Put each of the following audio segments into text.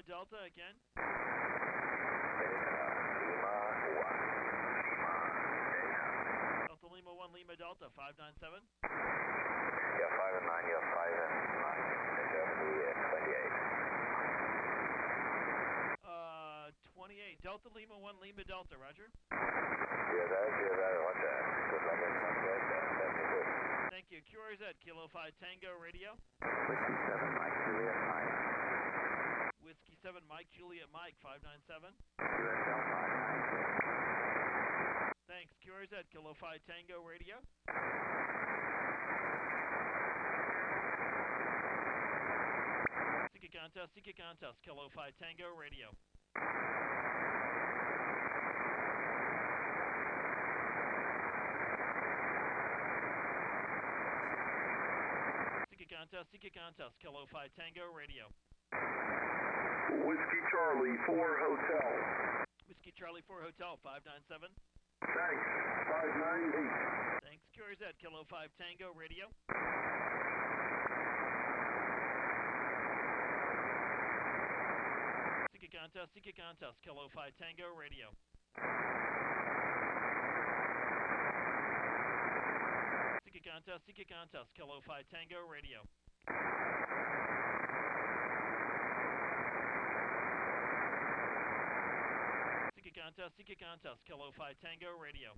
Delta again. Delta Lima 1 Lima Delta 597. Yeah, 5 and 9, yeah, 5 and 9, 28. Delta Lima 1 Lima Delta, roger. Yeah, that, watch that. Good luck, that's Thank you. QRZ, Kilo 5 Tango Radio. Whiskey 7, Mike, Juliet, Mike. Whiskey 7 Mike, Juliet, Mike 597. QSL 596. Thanks. QRZ, Kilo 5 Tango Radio. Seeker contest, Kilo 5 Tango Radio. Seeker contest, Kilo 5 Tango Radio. Whiskey Charlie 4 Hotel. Whiskey Charlie 4 Hotel 597. Thanks, 598. Thanks. QRZ, Kilo 5 Tango Radio. Seeker contest, Kilo 5 Tango Radio. Seeker contest, Kilo 5 Tango Radio. Seeker contest, Kilo 5 Tango Radio.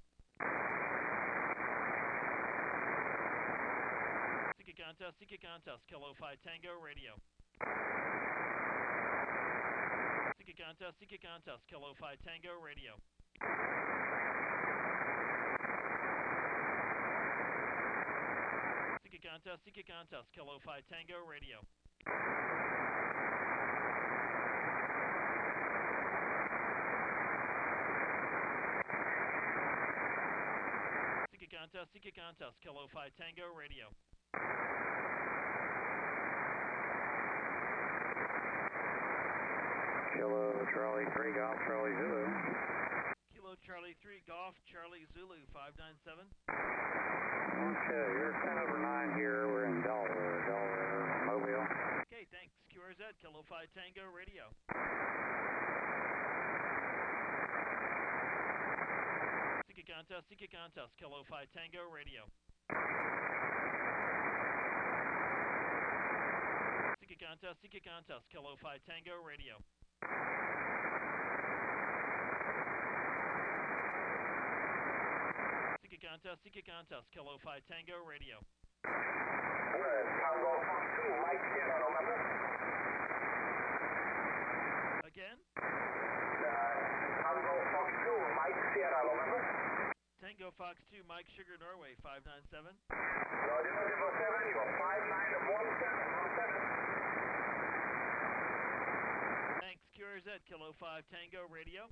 Seeker contest, Kilo 5 Tango Radio. Seeker contest, Kilo 5 Tango Radio. Seeker contest, Kilo 5 Tango Radio. Seeker contest, Kilo 5 Tango Radio. Kilo Charlie 3 Golf Charlie Zulu. Kilo Charlie 3 Golf Charlie Zulu 597. Okay, you're 10/9 here. We're in Delaware, Mobile. Okay, thanks. QRZ, Kilo 5 Tango Radio. Seeker contest, Kilo 5 Tango Radio. Seeker contest, Kilo 5 Tango Radio. Seeker contest, Kilo 5 Tango Radio. Tango Fox 2, Mike Sierra November. Again? Tango Fox 2, Mike Sierra November. Tango Fox 2 Mike Sugar Norway 597. Roger, 7, you are 5917. Thanks. QRZ, Kilo 5 Tango Radio.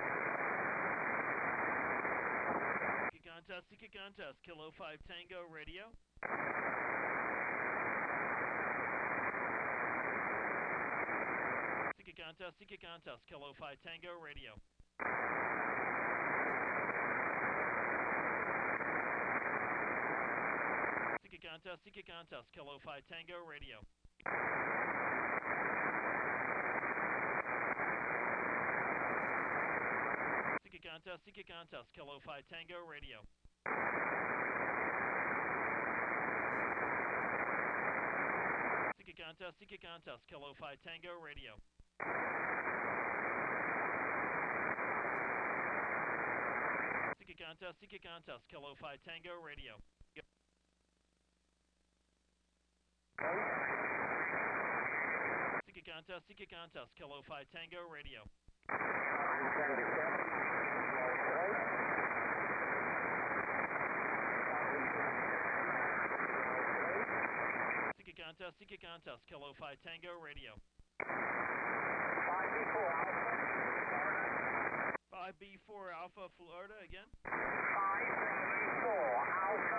Seeker contest, Kilo 5 Tango Radio. Seeker contest, Kilo 5 Tango Radio. Seeker contest, Kilo 5 Tango Radio. Seeker contest, Kilo 5 Tango Radio. Seeker contest, Kilo 5 Tango Radio. Seeker contest, Kilo 5 Tango Radio. Seeker contest, Kilo 5 Tango Radio. Seeker contest, Kilo 5 Tango Radio. 5B4 Alpha, Florida again. 5B4 Alpha,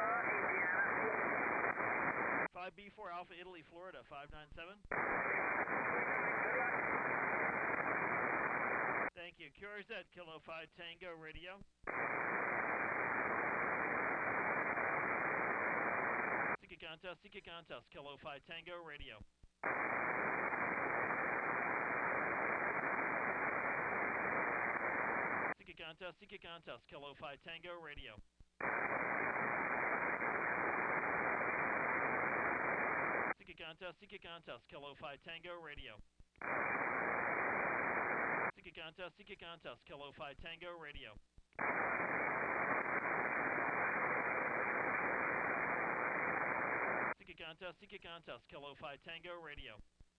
Indiana. 5B4 Alpha, Italy, Florida 597. Thank you. QRZ, Kilo 5 Tango Radio. Seeker contest, Kilo 5 Tango Radio. Seeker contest, Kilo 5 Tango Radio. Seeker contest, Kilo 5 Tango Radio. Seeker contest, Kilo 5 Tango Radio. Seeker contest, Kilo 5 Tango Radio.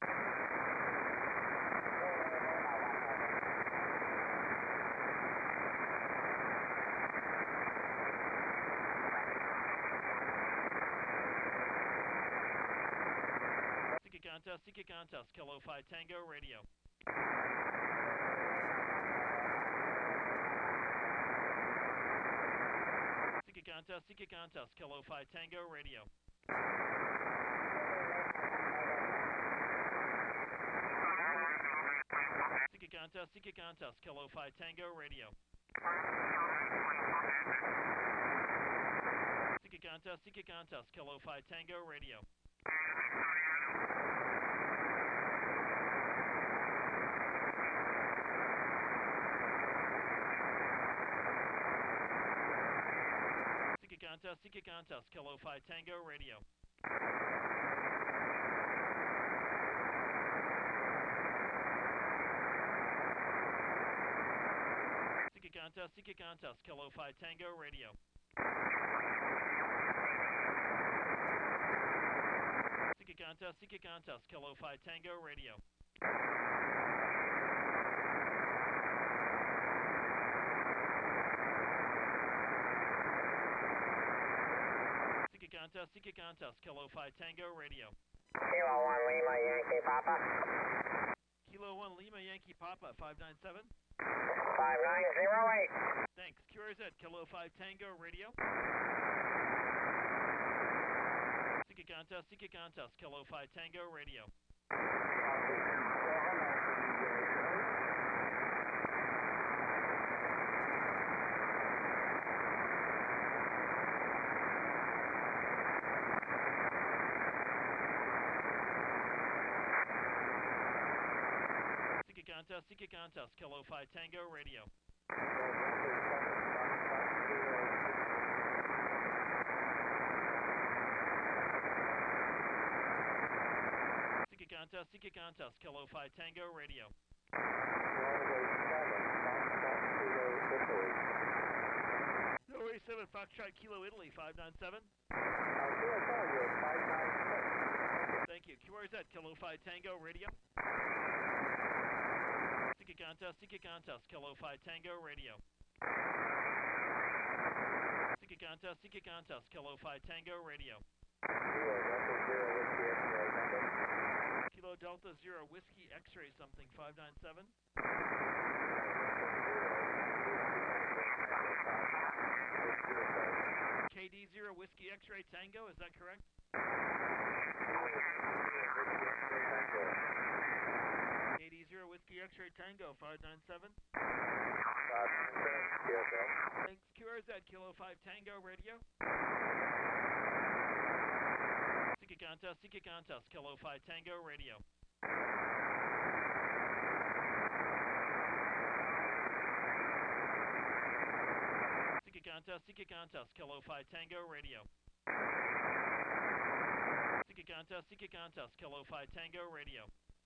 Seeker contest, Kilo 5 Tango Radio. Seeker contest, Kilo 5 Tango Radio. Seeker contest, Kilo 5 Tango Radio. Seeker contest, Kilo 5 Tango Radio. Seeker contest, Kilo 5 Tango Radio. Seeker contest, Kilo 5 Tango Radio. Seeker contest, Kilo 5 Tango Radio. Seeker contest, Kilo 5 Tango Radio. Kilo 1 Lima Yankee Papa. Kilo 1 Lima Yankee Papa 597. 5908. Thanks. QRZ, Kilo 5 Tango Radio. Seeker contest, Kilo 5 Tango Radio. Seeker contest, Kilo 5 Tango Radio. Seeker contest, Kilo 5 Tango Radio. Norway 7 Foxtrot Kilo Italy 597. Thank you. QRZ, Kilo 5 Tango Radio. Seeker contest, Kilo 5 Tango Radio. Seeker contest, Kilo 5 Tango Radio. Kilo Delta 0 Whiskey X-ray something 597. KD 0 Whiskey X-ray Tango, is that correct? KD 0 Whiskey X-ray Tango 597. Thanks. QRZ, Kilo 5 Tango Radio. Seeker contest, Kilo 5 Tango Radio. Seeker contest, Kilo 5 Tango Radio. Seeker contest, Kilo 5 Tango Radio.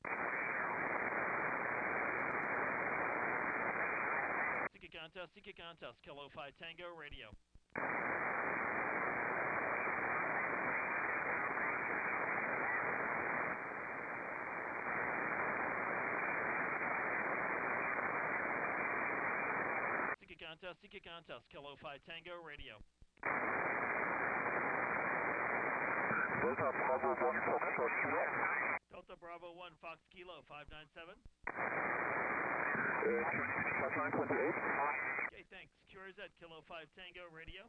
Seeker contest, Kilo 5 Tango Radio. Seeker contest, Kilo 5 Tango Radio. Delta Bravo 1 Fox Kilo 597. Okay, thanks. QRZ, Kilo 5 Tango Radio.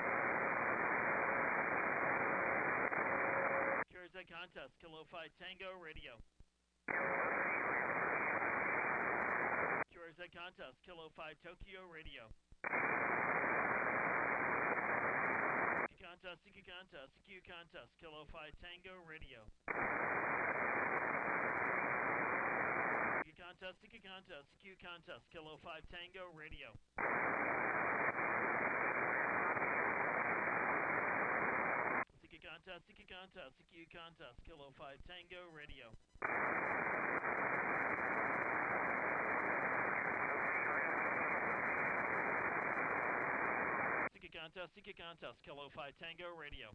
QRZ contest, Kilo 5 Tango Radio. QRZ contest, Kilo 5 Tokyo Radio. Seeker contest, CQ contest, Kilo 5 Tango Radio. CQ contest, Kilo 5 Tango, radio. CQ contest, Kilo 5 Tango, radio. CQ contest, Kilo 5 Tango, radio.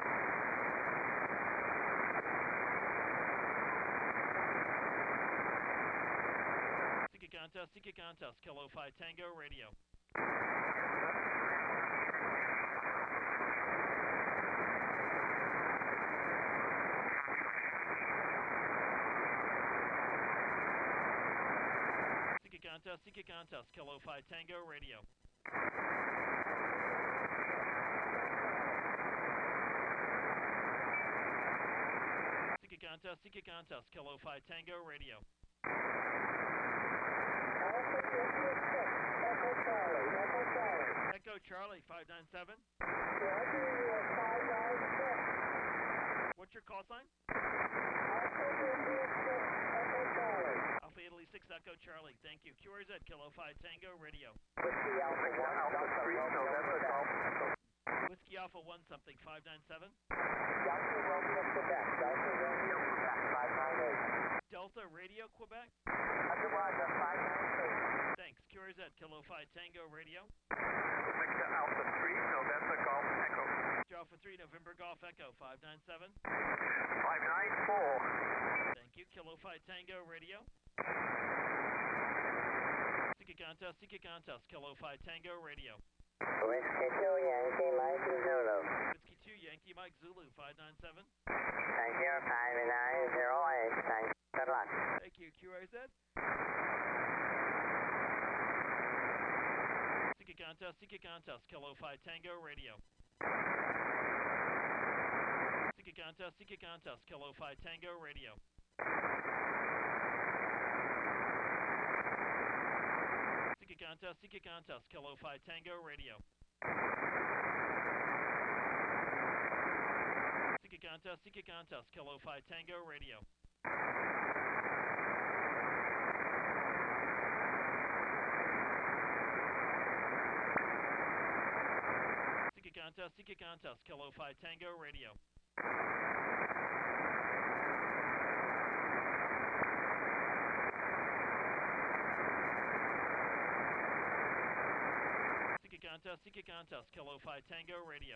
CQ contest, Kilo 5 Tango, radio. CQ contest, Kilo 5 Tango, radio. CQ contest, Kilo 5 Tango, radio. Echo Charlie 597. What's your call sign? Alpha Italy 6 Echo Charlie. Thank you. QRZ Kilo 5 Tango, radio. Whiskey Alpha 1, Delta Romeo, Quebec. Whiskey Alpha 1 something 597. Delta Romeo, Quebec. Delta Romeo, Quebec. 598. Delta Radio Quebec. Roger, 598. Thanks. QRZ Kilo 5 Tango, radio. Victor Alpha 3, November Golf Echo. Alpha 3 November Golf Echo 597. 594. Thank you. Kilo 5 Tango, radio. CQ contest, Kilo 5 Tango, radio. Whiskey 2 Yankee Mike Zulu. Whiskey 2 Yankee Mike Zulu 597. Thank you, 5908. Thank you. Good luck. Thank you. QRZ. CQ contest, Kilo 5 Tango, radio. CQ contest, Kilo 5 Tango, radio. CQ contest, Kilo 5 Tango, radio. CQ contest, Kilo 5 Tango, radio. CQ contest, Kilo 5 Tango, radio. CQ contest, Kilo 5 Tango, radio.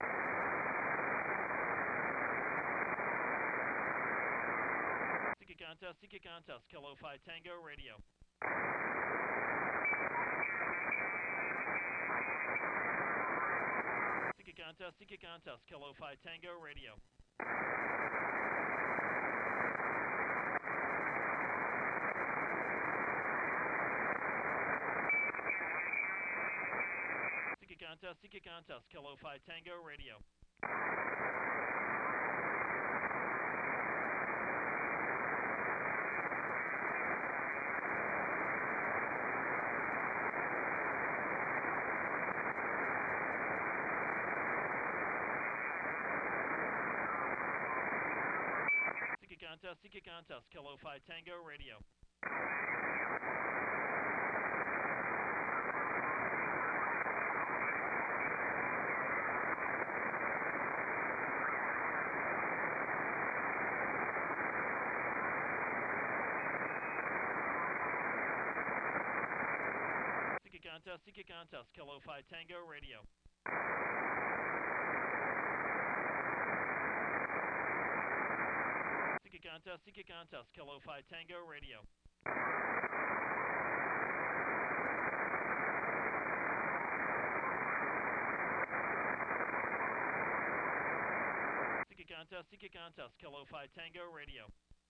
CQ contest, Kilo 5 Tango, radio. CQ contest, Kilo 5 Tango, radio. CQ contest, Kilo 5 Tango, radio. CQ contest, Kilo 5 Tango, radio. CQ contest, Kilo 5 Tango, radio. CQ contest, Kilo 5 Tango, radio. CQ contest, Kilo 5 Tango, radio.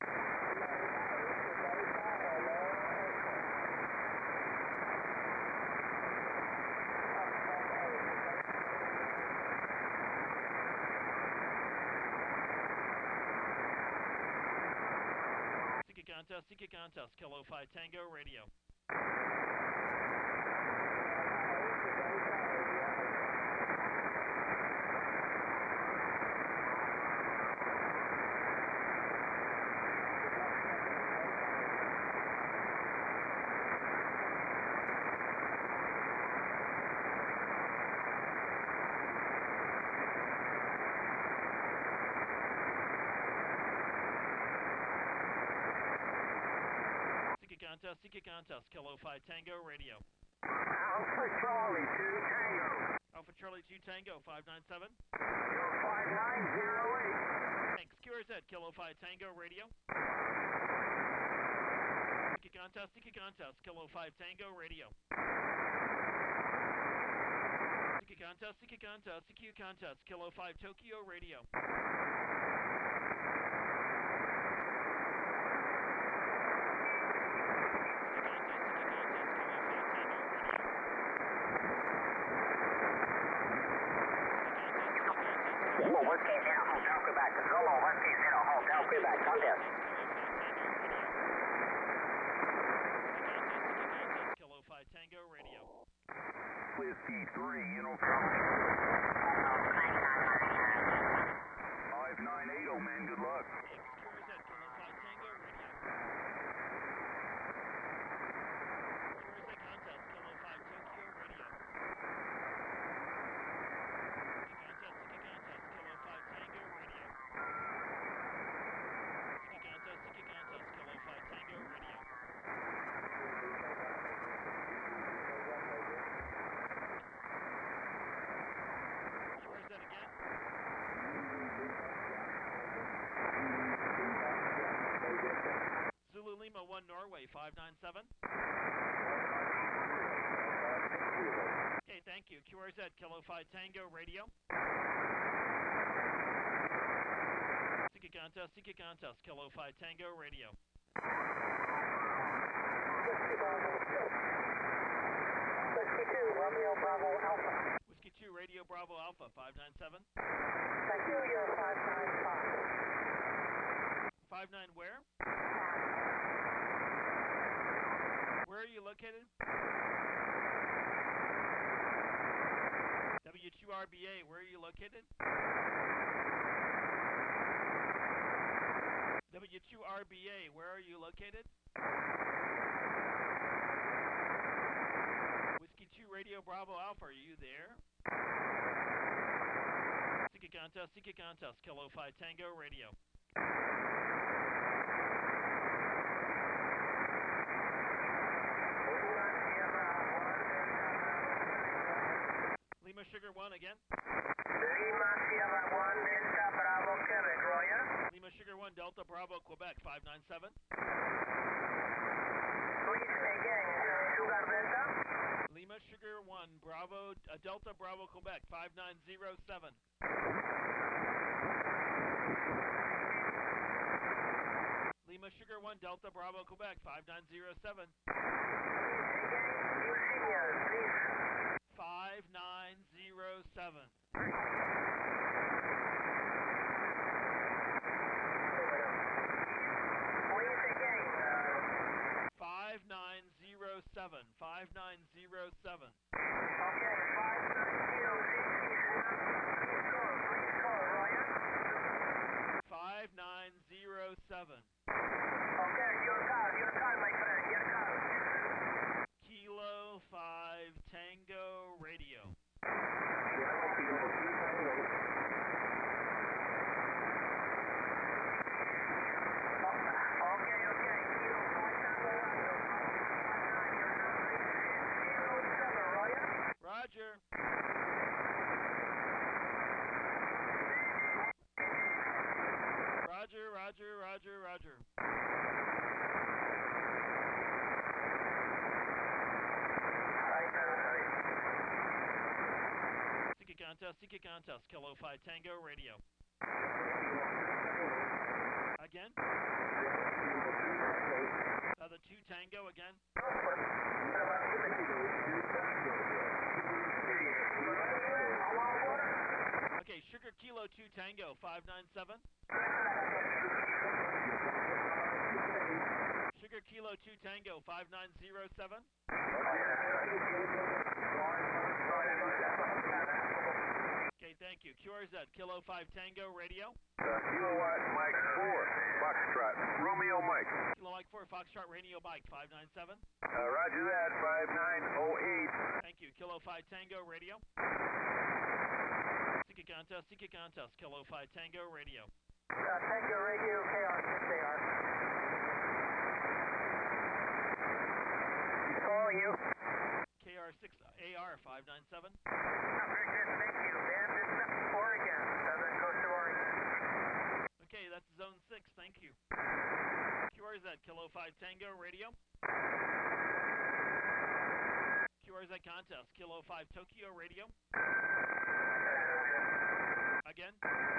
CQ contest, Kilo 5 Tango, radio. Seek a contest, Kilo 5 Tango Radio. Alpha Charlie 2 Tango. Alpha Charlie 2 Tango, 597. You're 5908. Thanks, QRZ, Kilo 5 Tango Radio. Seek a contest, Kilo 5 Tango Radio. Seek a contest, Kilo 5 Tokyo Radio. Zulu Whiskey Zero, Hotel Quebec. Zulu Whiskey Zero, Hotel Quebec. Contest. Kilo 5 Tango Radio. Whiskey 3 Uniform. 5980, man, good luck. Thanks, QRZ, Kilo 5 Tango Radio. QRZ contest, Kilo 5 Tokyo Radio. Seek a contest, Kilo 5 Tango Radio. Seek a contest, Kilo 5 Tango Radio. QRZ again. Zulu Lima 1 Norway 597. Okay, thank you. QRZ Kilo 5 Tango Radio. Seek a contest, Kilo 5 Tango Radio. Whiskey 2, Romeo Bravo Alpha. Whiskey 2 Radio Bravo Alpha 597. Thank you, you're 595. 59 where? Where are you located? W2RBA, where are you located? W2RBA, where are you located? Whiskey 2 Radio Bravo Alpha, are you there? Seek a contest, Kilo 5 Tango Radio. Lima Sugar 1 again. Lima Sierra 1, Delta Bravo Quebec, Roya. Lima Sugar 1 Delta Bravo Quebec 597. Please again, Sugar Delta. Lima Sugar 1 Bravo Delta Bravo Quebec 5907. Lima Sugar 1 Delta Bravo Quebec 5907. Please. 5907. Please again. 5907. 5907. Okay, 59066. Please call, Roya. 5907. Okay, your car, my friend, your car. Kilo 5 Tango Radio. Okay, Kilo 5 Tango Radio. 559, Roya. Roger. Roger. Seek a contest, Kilo 5 Tango Radio. Again? The 2 Tango again? Okay, Sugar Kilo 2 Tango 597. Sugar Kilo 2 Tango 5907. Okay, thank you. QRZ Kilo 5 Tango Radio. Kilowatt Mike 4 Foxtrot Romeo Mike. Kilo Mike 4 Foxtrot Radio Mike 597. Roger that, 5908. Thank you. Kilo 5 Tango Radio. Seek a contest, Kilo 5 Tango Radio. Tango Radio, KR, 6AR. you. KR6 AR 597. Very good, thank you. Bandit, Oregon, Southern Coast of Oregon. Okay, that's Zone 6, thank you. QRZ, Kilo 5 Tango, radio. QRZ contest, Kilo 5 Tokyo, radio. Again.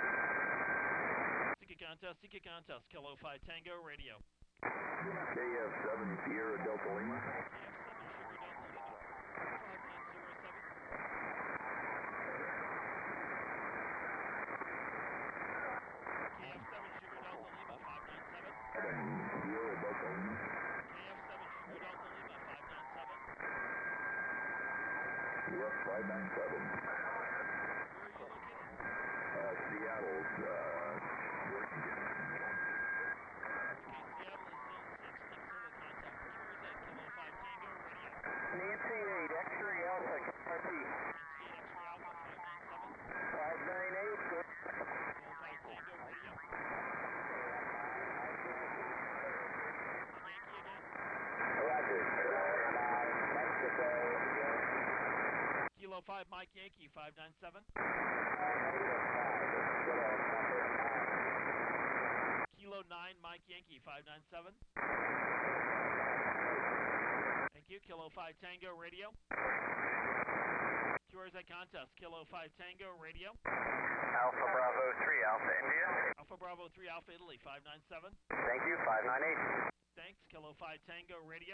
Seeker contest, Kilo 5 Tango, radio. KF7 Sierra Delta Lima. KF7 Sugar Delta Lima, 5907. KF7 Sugar Delta Lima, 597. Sierra Delta Lima. KF7 Sugar Delta Lima, 597. Yes, 597. Where are you located? Seattle's Washington. Okay, Seattle is Zone 6. Next order contact. QRZ, Kilo 5 Tango, radio. Nancy 8, X-ray Alpha, KRP. NC8 X-ray Alpha, 597. 598, good. Kilo 5 Tango, radio. Yankee again. Roger. Mexico. Kilo 5 Mike Yankee, 597. Kilo 9 Mike Yankee, 597. Thank you. Kilo 5 Tango, radio. QRZ contest, Kilo 5 Tango, radio. Alpha Bravo 3, Alpha India. Alpha Bravo 3 Alpha Italy, 597. Thank you, 598. Thanks. Kilo 5 Tango, radio.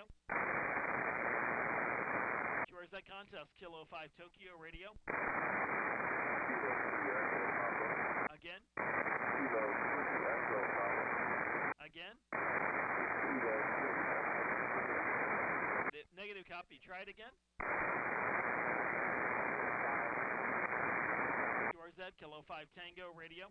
QRZ contest, Kilo 5 Tokyo, radio. Again. Again. Negative copy. Try it again. QRZ, Kilo 5 Tango, radio.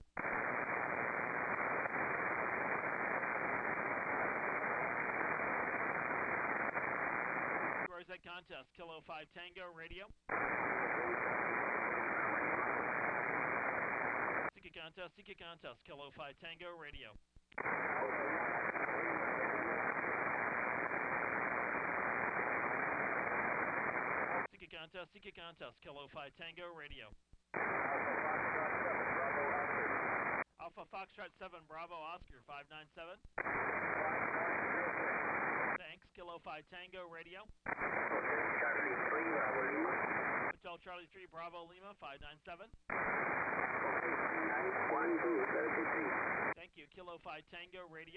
QRZ contest, Kilo 5 Tango, radio. Seeker contest, Kilo 5 Tango, radio. Seeker contest, Kilo 5 Tango, radio. Alpha Foxtrot 7 Bravo Oscar, 597. Thanks. Kilo 5 Tango, radio. Hotel Charlie 3 Bravo Lima, 597. Thank you. Kilo 5 Tango, radio.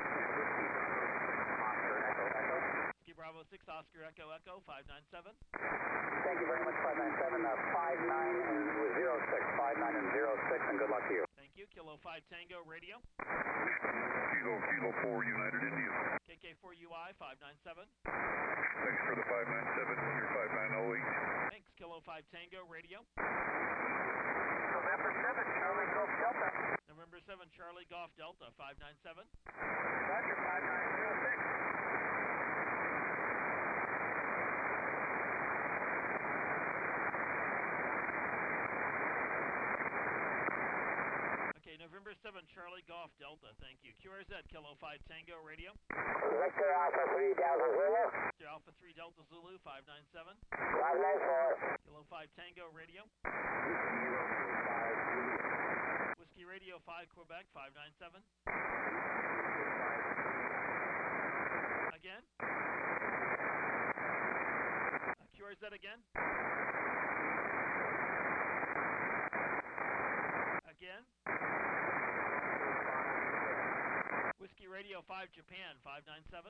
Ski Bravo 6 Oscar Echo Echo, 597. Thank you very much, 597, 5906, 59 and 06, and good luck to you. Thank you. Kilo 5 Tango, radio. Kilo 4 United India. KK4 UI, 597. Thanks for the 597, your 5908. Thanks. Kilo 5 Tango, radio. November 7, Charlie Golf Delta. November 7 Charlie Golf Delta, 597. Roger, 5906. Okay, November 7 Charlie Golf Delta, thank you. QRZ, Kilo 5 Tango, radio. Victor Alpha 3 Delta Zulu. Victor Alpha 3 Delta Zulu, 597. 594. Kilo 5 Tango, radio. Whiskey Radio 5 Quebec, 597. Again. QRZ again. Again. Whiskey Radio 5 Japan, 597.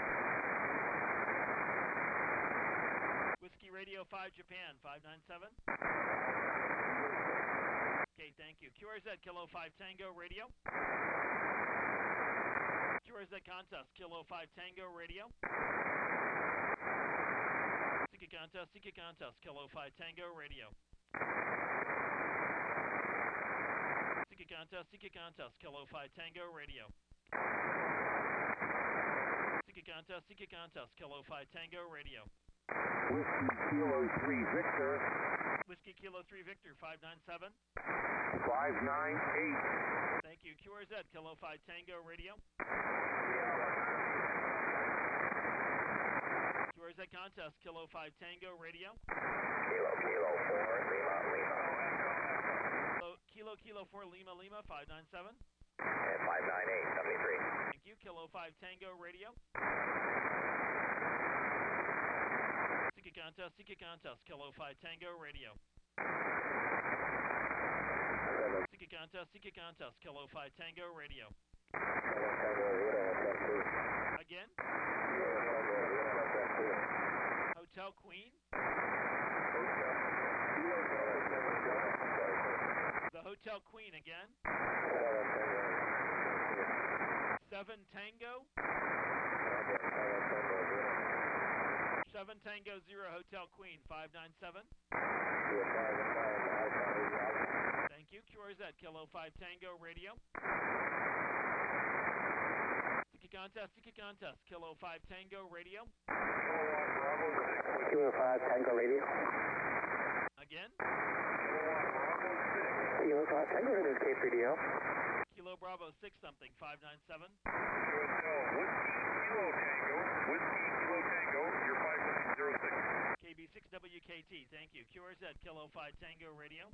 Whiskey Radio 5 Japan, 597. Okay, thank you. QRZ Kilo 5 Tango, radio. QRZ contest, Kilo 5 Tango, radio. Seeker contest, Kilo 5 Tango, radio. Seeker contest, Kilo 5 Tango, radio. Seeker contest, Kilo 5 Tango, radio. Whiskey Kilo 3 Victor. Whiskey Kilo 3 Victor, 597. 598. Thank you. QRZ, Kilo 5 Tango, radio. QRZ Contest, Kilo 5 Tango Radio. Kilo 4, Lima, Lima. Kilo 4 Lima Lima 597. And 598, 73. Thank you, Kilo 5 Tango Radio. Seeker Contest, Kilo 5 Tango Radio. Seeker Contest, Kilo 5 Tango Radio. Again. Hotel Queen. The Hotel Queen again. 7 Tango. 7 Tango 0 Hotel Queen 597. Thank you. QRZ Kilo 5 Tango Radio. Seeker Contest, Kilo 5 Tango Radio. Kilo 5 Tango Radio. Again. Kilo 5 Tango Radio, K3DO. Kilo Bravo 6 something 597. Kilo Tango, you're 5906. KB6WKT, thank you. QRZ Kilo 5 Tango Radio.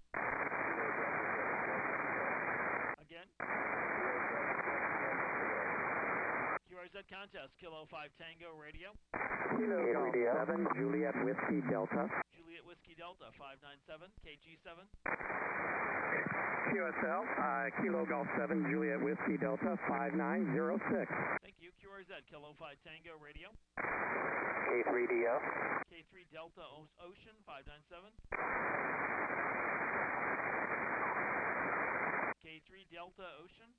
Again. QRZ Contest, Kilo 5 Tango Radio. Kilo 7 Juliet Whiskey Delta. Juliet Whiskey Delta 597. KG7. QSL, Kilo Golf 7 Juliet Whiskey Delta 5906. Thank you. QRZ Kilo 5 Tango Radio. K3DO. K3 Delta Ocean 597. K3 Delta Ocean.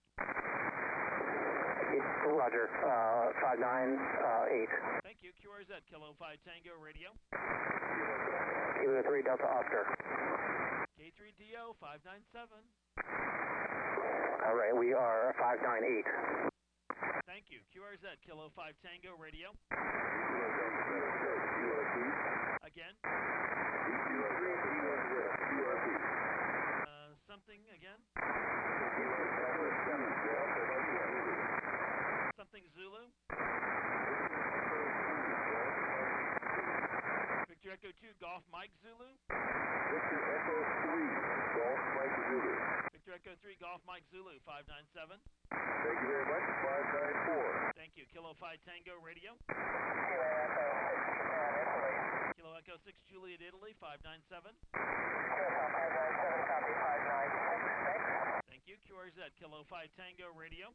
Roger, 598. Thank you. QRZ Kilo 5 Tango Radio. Kilo 3 Delta Oscar. K3DO 597. All right, we are 598. Thank you. QRZ Kilo 5 Tango Radio. Again. Something again. Something Zulu. Victor Echo 2 Golf Mike Zulu. Victor Echo 3, Golf Mike Zulu. Victor Echo 3 Golf Mike Zulu 597. Thank you very much, 594. Thank you. Kilo 5 Tango Radio. Kilo Echo 6 Juliet Italy 597. Thank you. QRZ Kilo 5 Tango Radio.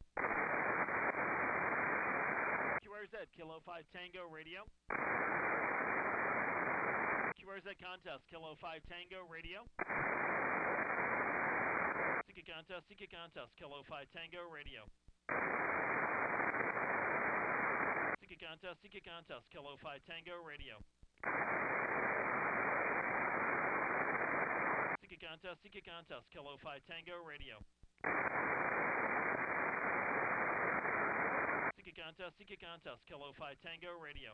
QRZ Kilo 5 Tango Radio. QRZ Contest Kilo 5 Tango Radio. Seeker Contest Kilo 5 Tango Radio. Seeker Contest Kilo 5 Tango Radio. Seeker Contest Kilo 5 Tango Radio. Seeker Contest Kilo 5 Tango Radio.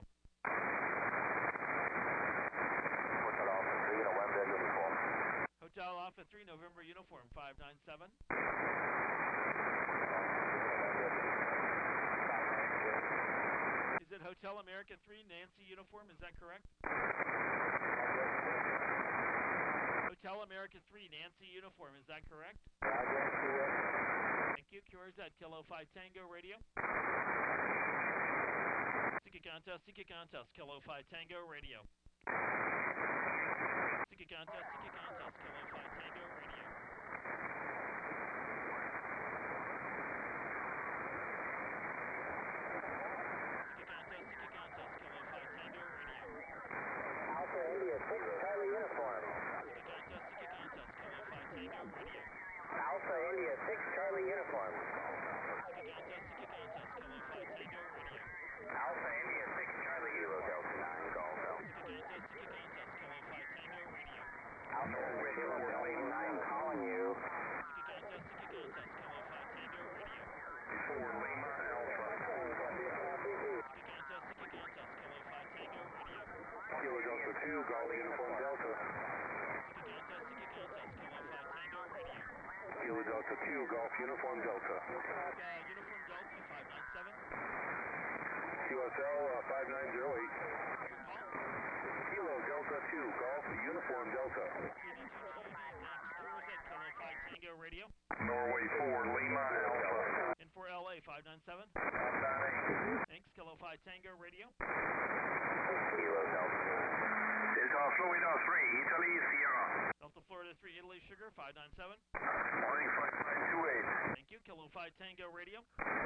Hotel Alpha 3 November Uniform 597. Is it Hotel America 3 Nancy Uniform, is that correct? Hotel America 3 Nancy Uniform, is that correct? Thank you. QRZ Kilo 5 Tango Radio. Seeker Contest Kilo 5 Tango Radio. Seeker Contest Kilo 5 Tango Radio. Seeker Contest Kilo 5 Tango Radio. Alpha India 6 Charlie Uniform. Seeker Contest Kilo 5 Tango Radio. Alpha India 6 Charlie Uniform. Seeker Contest Kilo 5 Tango Radio. Alpha India 6 Charlie Kilo Delta 9 Golf Delta. Seeker Contest Kilo 5 Tango Radio. Alpha Radio Delta 9 calling you. Seeker Contest Kilo 5 Tango Radio. 4 Lima Alpha. Seeker Contest Kilo 5 Tango Radio. Kilo Delta 2, Golf Uniform Delta. Seeker Contest Kilo 5 Tango Radio. Kilo Delta 2, Golf Uniform Delta. Uniform Delta 597. QSL 5908. Your call. Golf Uniform Delta. KD2GAG, thanks. QRZ, Kilo 5 Tango Radio. Norway 4, Lima Alpha. In for LA, 597. Thanks, Kilo 5 Tango Radio. Kilo Delta. Delta Florida 3, Italy, Sierra. Delta Florida 3, Italy Sugar, 597. Morning 5928. Thank you, Kilo 5 Tango Radio.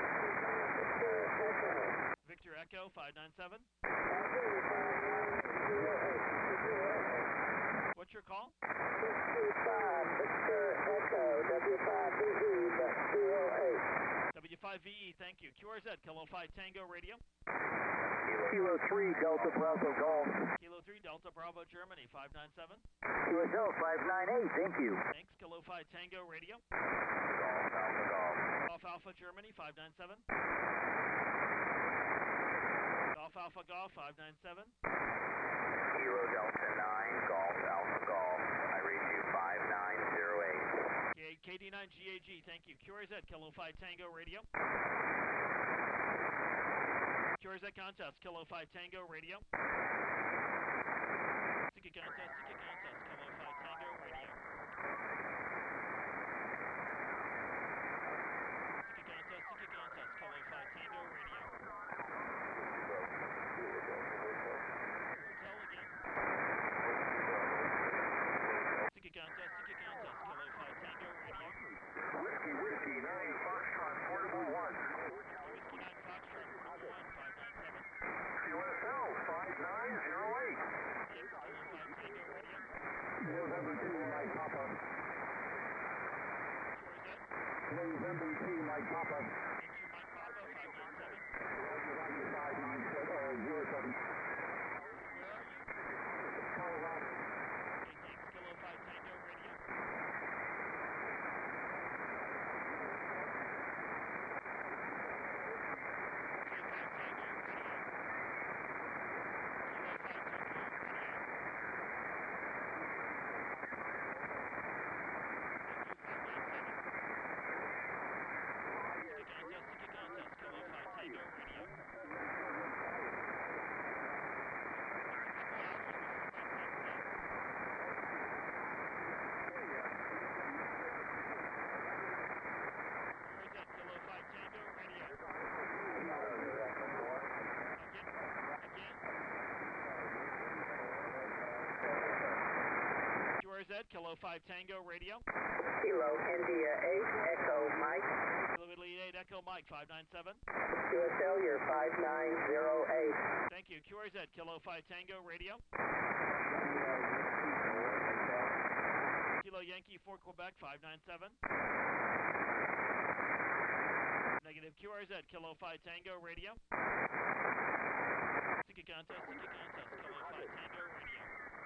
Victor Echo, 597. What's your call? 65 Victor Echo, W5VE.08. W5VE, thank you. QRZ, Kilo 5 Tango Radio. Kilo 3 Delta Bravo Golf. Kilo 3 Delta Bravo Germany, 597. QSL 598, thank you. Thanks, Kilo 5 Tango Radio. Golf Alpha Golf. Golf Alpha Germany, 597. Golf Alpha Golf, 597. Kilo Delta 9, Golf Alpha Golf. I read you 5908. KD9GAG, thank you. QRZ, Kilo 5 Tango Radio. QRZ Contest, Kilo 5 Tango Radio. Sika Contest, Kilo 5 Tango Radio. Sika Contest, Kilo 5 Tango Radio. Hotel again. Sika Contest, Kilo 5 Tango Radio. Whiskey 9 Foxtrot Portable 1. Whiskey 9 Foxtrot, Portable 1, 597. QSL 5908. Thanks, Kilo 5 Tango Radio. November 2, Mike Papa. QRZ, November 2, Mike Papa. into Mike Papa, 597. 07. Where are you? Colorado. Okay, thanks, Kilo 5 Tango Radio. QRZ, Kilo 5 Tango Radio. Kilo India 8 Echo Mike. Kilo Italy 8 Echo Mike, 597. QSL, you're 5908. Thank you. QRZ, Kilo 5 Tango Radio. Kilo Yankee 4 Quebec, 597. Negative. QRZ, Kilo 5 Tango Radio. Sika Contest, Kilo 5 Tango Radio.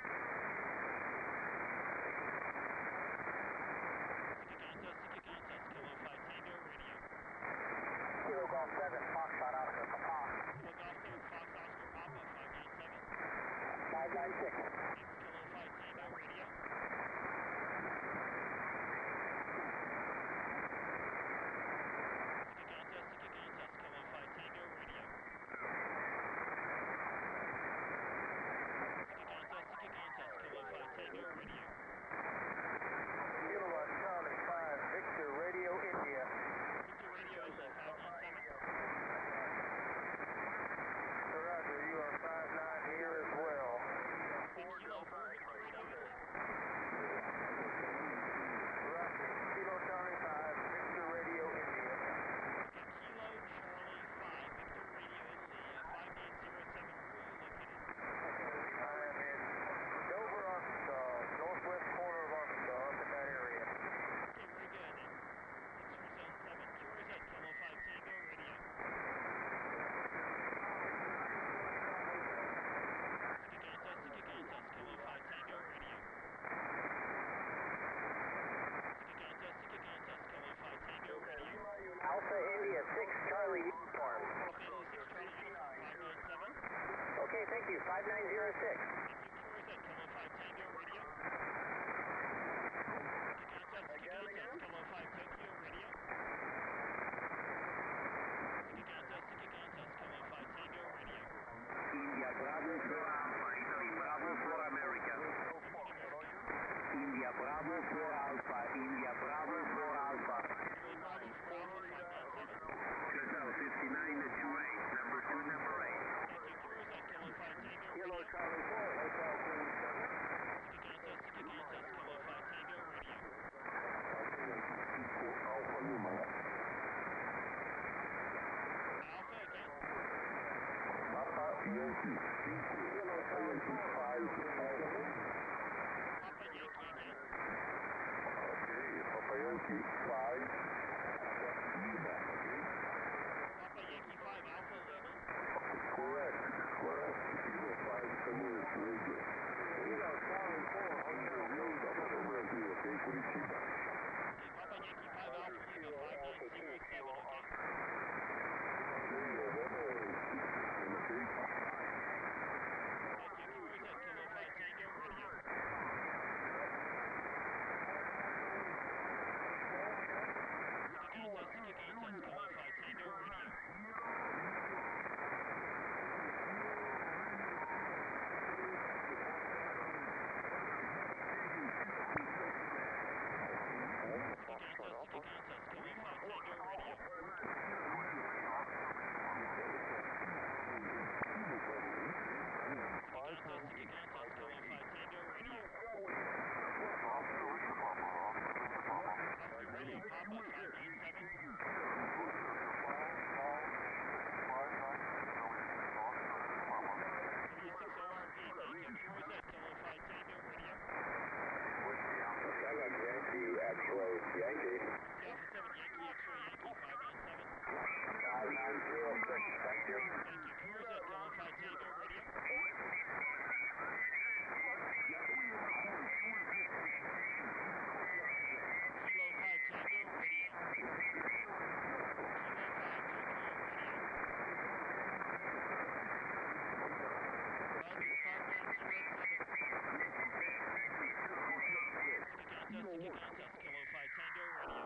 Sika Contest, Kilo 5 Tango Radio. Kilo Golf 7 Foxtrot Oscar Papa. Kilo Golf 7 Fox Oscar Papa, 597. 596. Thanks, Kilo 5 Tango Radio. Sika Contest, Kilo 5 Tango Radio. Sika Contest, Kilo 5 Tango Radio. Kilo Charlie 5 Victor Radio India. Victor Radio Italy, 597. Roger, you are 59 here as well. And Kilo 4 Victor Radio Italy. Roger, Kilo Charlie 5 Victor Radio India. Okay, Kilo Charlie 5 Victor Radio Italy, 5907. Where are you located? I am in Dover, Arkansas, northwest corner of Arkansas, up in that area. Okay, very good. Thanks for Zone 7. QRZ, Kilo 5 Tango Radio. Sika Contest, Kilo 5 Tango Radio. Sika Contest, Kilo 5 Tango Radio. Alpha India 6 Charlie Uniform. Alpha Italy 6 Charlie Uniform, 597. Okay, thank you. 5906. Thank you, QRZ, Kilo 5 Tango Radio. Sika Contest, Kilo 5 Tokyo Radio. Sika Contest, Kilo 5 Tango Radio. India Bravo for Alpha, Italy Bravo for America. Papa Yankee again. Okay, Papa Yankee 5. Papa Yankee 5 Alpha Lima. Correct. Correct. 5 Samuel Radio. Okay, Papa Yankee 5 Alpha Lima 5907, okay? Thank you. QRZ Kilo 5 Tango Radio. Sticky contest Kilo 5 Tango Radio. Sticky contest Kilo 5 Tango Radio. Sticky contest Kilo 5 Tango Radio. Oscar Radio Papa 597. W6ORP, thank you. QRZ Kilo 5 Tango Radio. 7 Yankee X-ray Yankee. Alpha 7 Yankee X-ray Yankee 597. 5906. Thank you. Thank you. QRZ Kilo 5 Tango Radio. Kilo 5 Tango Radio. Kilo 5 Tokyo Radio. Roger, 5907. Sticky contest, Kilo 5 Tango Radio.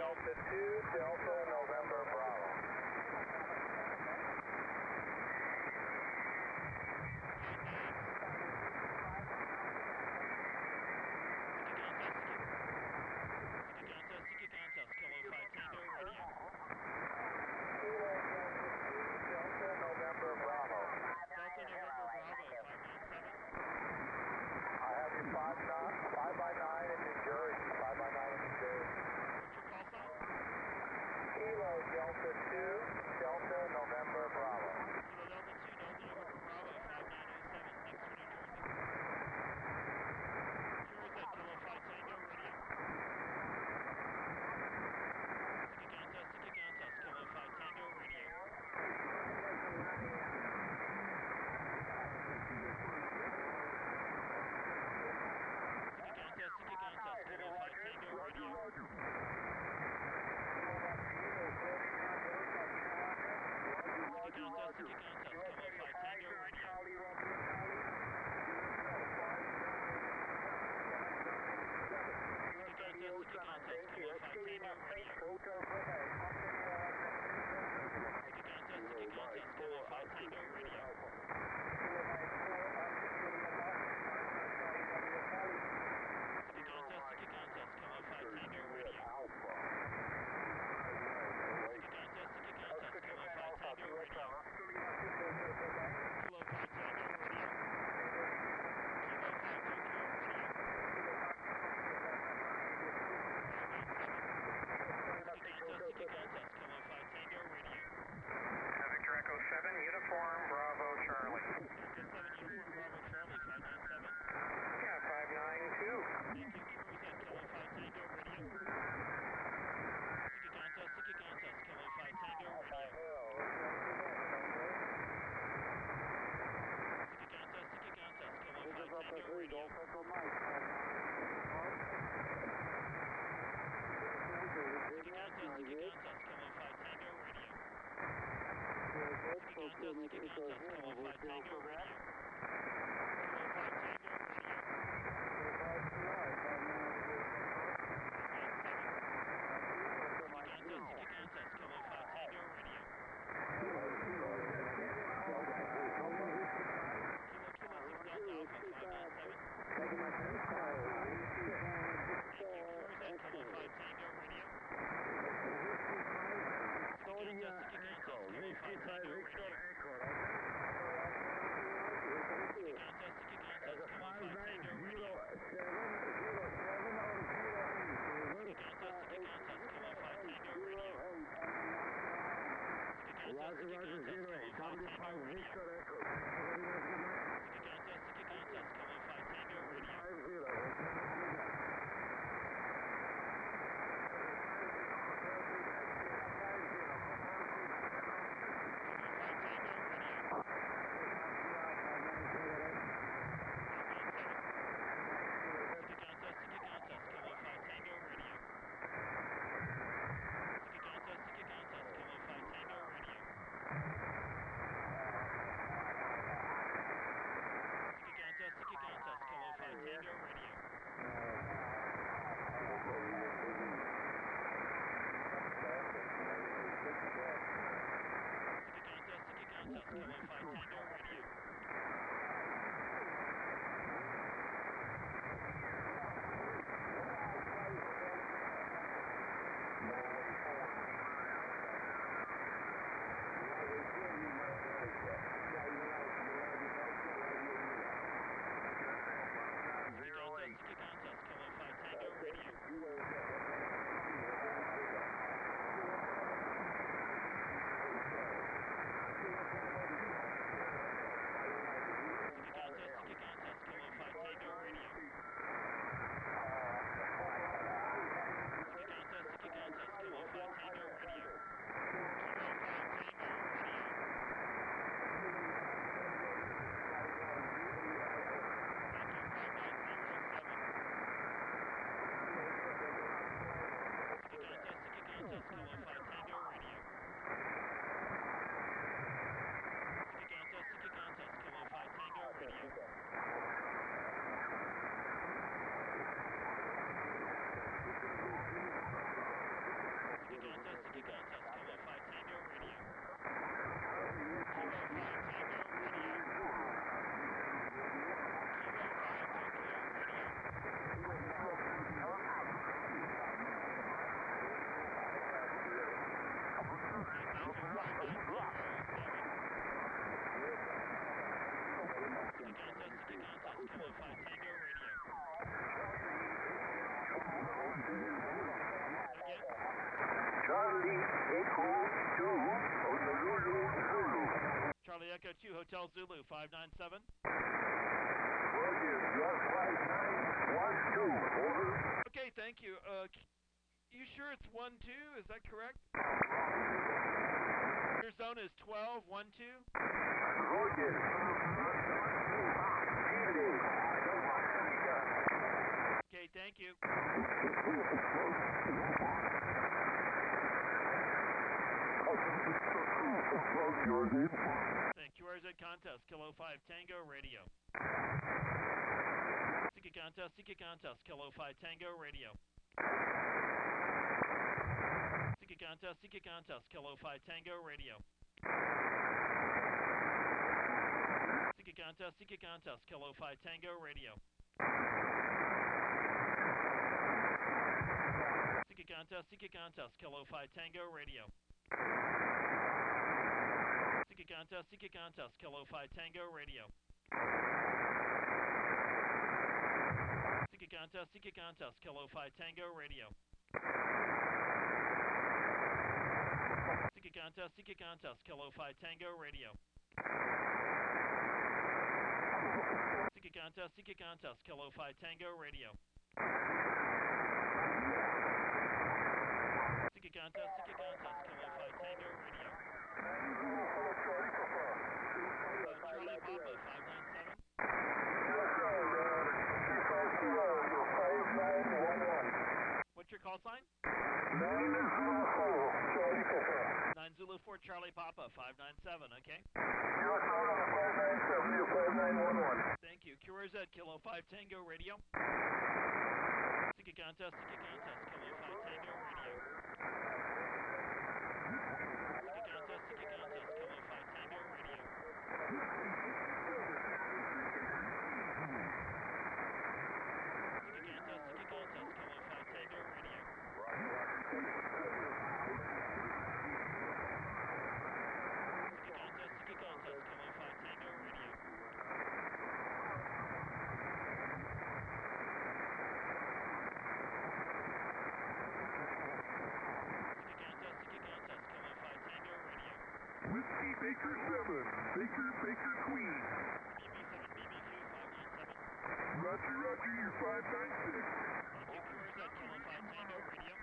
Delta 2, Delta November Bravo. Kilo 5 Tango Radio. Kilo Delta 2, Delta November Bravo. Delta November Bravo 597. I have you 5 by 9 in New Jersey. 5 by 9 in New Jersey. What's your call sign? Kilo Delta 2, Delta November Bravo. Kilo Delta 2, Delta November Bravo 5907. Thanks for New Jersey. Here is that Kilo 5 Tango Radio. Contest, Kilo 5 Tango Radio. Contest, Kilo 5 Tango Radio. Contest, Kilo 5 Tango Radio. Contest, Kilo 5 Tango Radio. Contest, Kilo 5 Tango Radio. Contest, Kilo 5 Tango Radio. Contest, Kilo 5 Tango Radio. Kilo 5 Tango Radio. Kilo 5 Tokyo Radio. 597. Contest, Kilo 5 Tango Radio. Victor Echo 7, Uniform Bravo Charlie. Echo 7, Uniform Bravo Charlie 597. Yeah, 592. Thank you. Kilo 5 Tango Radio. Contest, Kilo 5 Tango Radio. Contest, Kilo 5 Tango Radio. Contest, Kilo 5 Tango Radio. Contest, Kilo 5 Tango Radio. Kilo 5 Tango Radio. Contest, Kilo 5 Tango Radio. Kilo 6 Delta Alpha 597. Thank you. Where's that Kilo 5 Tango Radio? Contest, Kilo 5 Tango Radio. Contest, Kilo 5 Tango Radio. Contest, Kilo 5 Tango Radio. Contest, Kilo 5 Tango Radio. Contest, Kilo 5 Tango Radio. Tango Radio. Contest, Kilo 5 Tango Radio. Contest, Kilo 5 Tango Radio. 2 Hotel Zulu, 597. Okay, thank you. You sure it's 1-2? Is that correct? Your zone is 12, 1-2. Okay, thank you. Thank you. QRZ contest, Kilo 5 Tango Radio. Sika contest, Kilo 5 Tango Radio. Sika contest, Kilo 5 Tango Radio. Sika contest, Kilo 5 Tango Radio. Sika contest, Kilo 5 Tango Radio. Sika contest, Kilo 5 Tango Radio. Sika contest, Kilo 5 Tango Radio. Sika contest, Kilo 5 Tango Radio. Sika contest, Kilo 5 Tango Radio. Sika contest, Kilo 5 Tango Radio. Charlie Papa, 597. What's your call sign? 9 Zulu 4 Charlie Papa, 597, okay? Thank you. QRZ, Kilo 5 Tango Radio. Sika contest, Kilo 5 Tango Radio. Sika contest, Kilo 5 Tango Radio. Whiskey Baker 7, Baker Queen. BB7 BBQ 597. Roger, you're 596. Thank you. QRZ, Kilo 5 Tango Radio.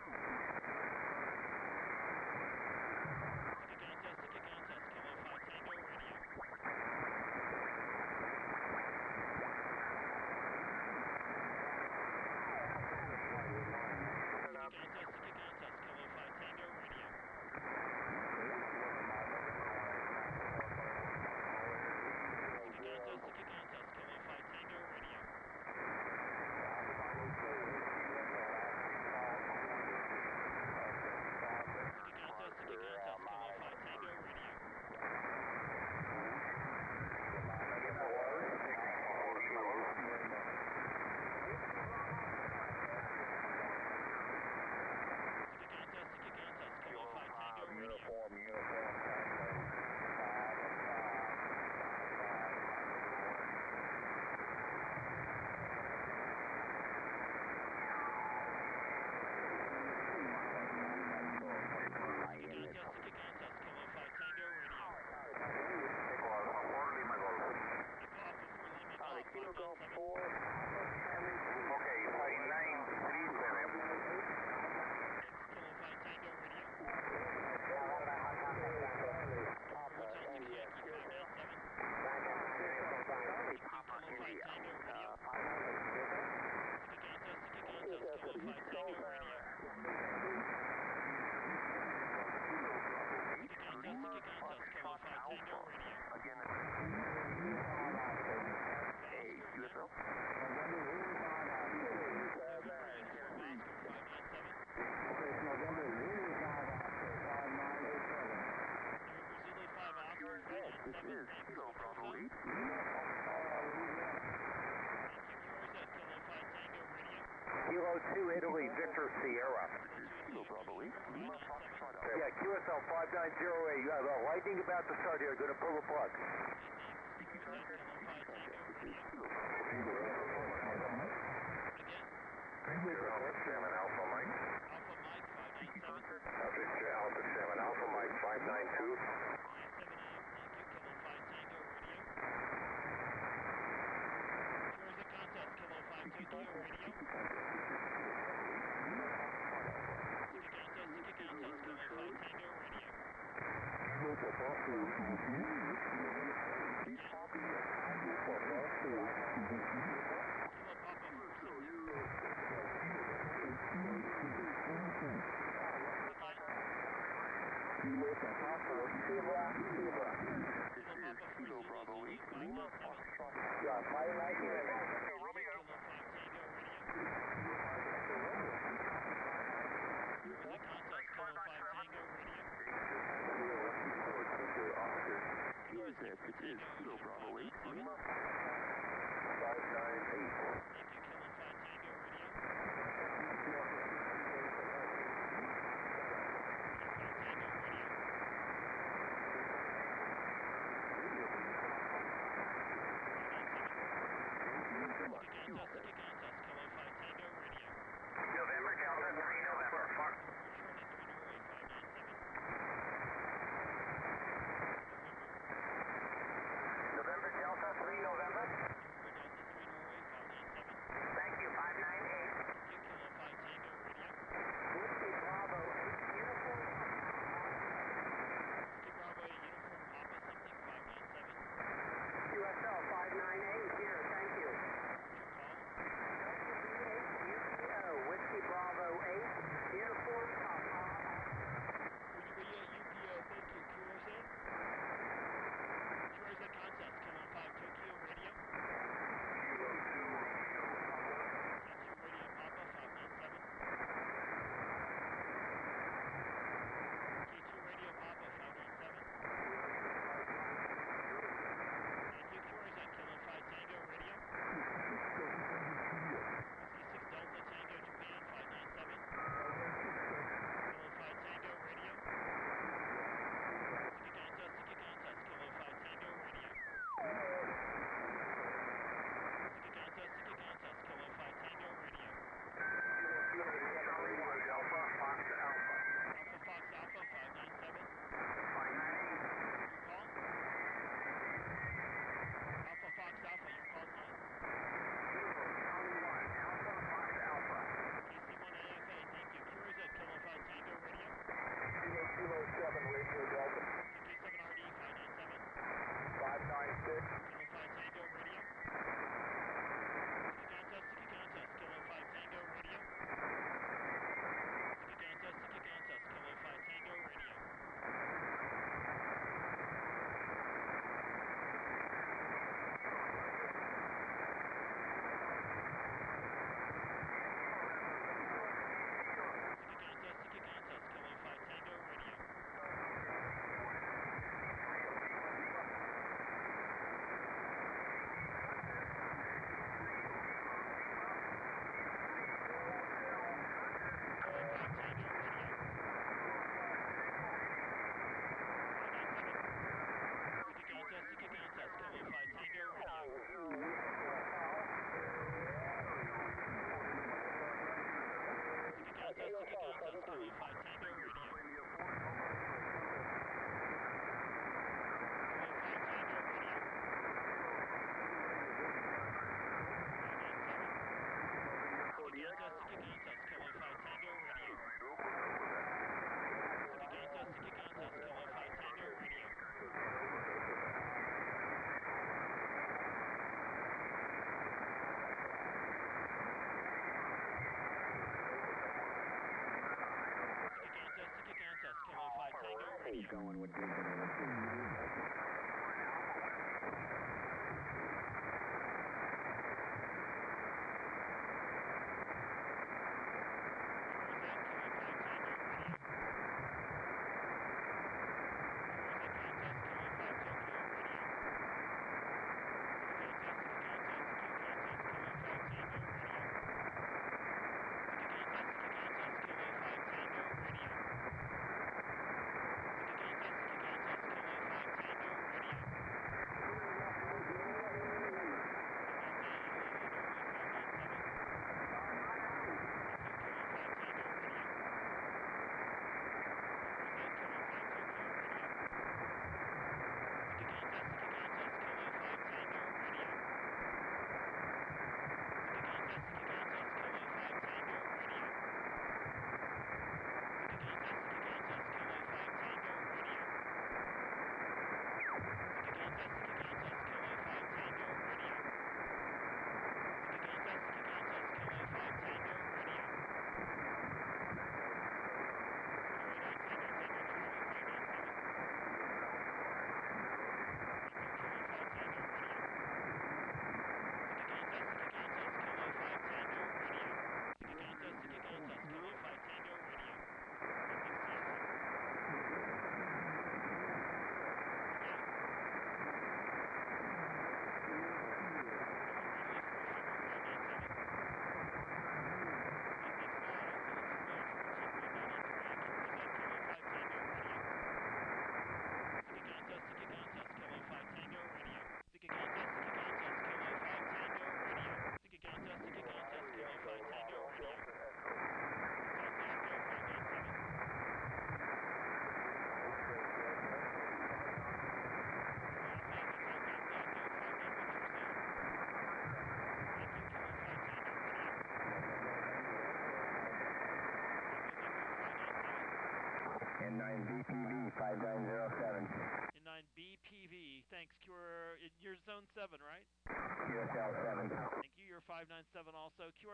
Sika contest, Kilo 5 Tango Radio. Kilo 2 Italy, Victor Sierra. Yeah, QSL 5908. You have a lightning about to start here. Going to pull the plug. Salmon Alpha Mike. Alpha Salmon Alpha Mike 592. 9BPV 5907. In 9BPV, thanks. You're zone 7, right? QSL 7. Thank you. You're 597 also.